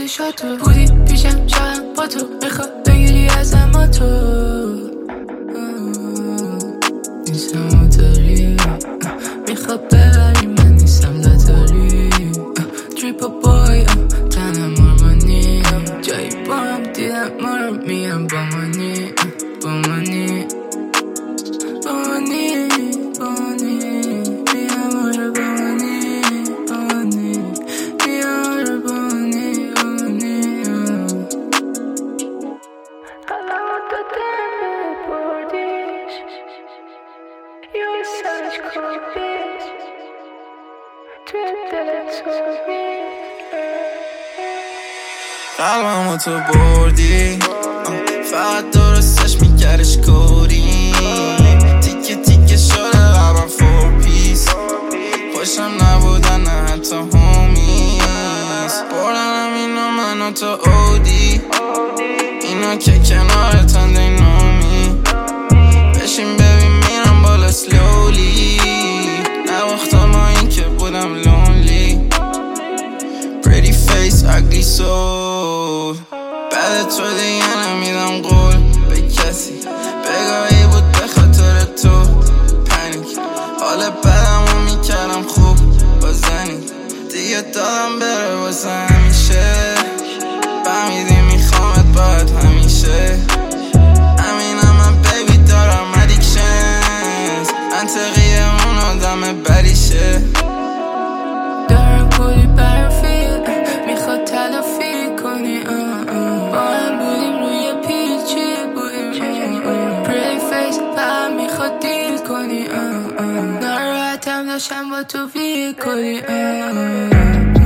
کلی شاتو بودی پیشم شدم با تو میخواد بگیری ازم با تو نیستم موتوری میخواد ببری من نیستم لاتاری تریپا بای تنم آرمانی جایی با هم دیدم ما رو میگم با منی با منی با منی با منی میگم ما رو با منی با منی میگم ما رو با منی با منی قلم و دادم بردیش یه سرش کابیش توی دلت توی قلبمو تو بردی فقط درستش میگرش کوری تیکه تیکه شده قلبم فور پیس خوشم نبودن نه حتی هومیز بردنم اینا منو تو اودی اینا که کنارتن they know me بشین ببین میرم بالا slowly نباختم با این که بودم lonely pretty face ugly soul بعد تو دیگه نمیدم قول به کسی بگاهی بود به خاطر تو پنیک حال بدمو میکردم خوب با زنی دیگه دادم بره واسه همیشه فهمیدی میخوامت باید همیشه امینم من بیبی دارم ادیکشنز منطقی اون آدم بدیشه دارم کلی برفی میخواد تلافی کنی با هم بودیم روی پیچی بودیم پری فیس فهم میخواد دیل کنی ناراحتم داشتم با تو فیل کنی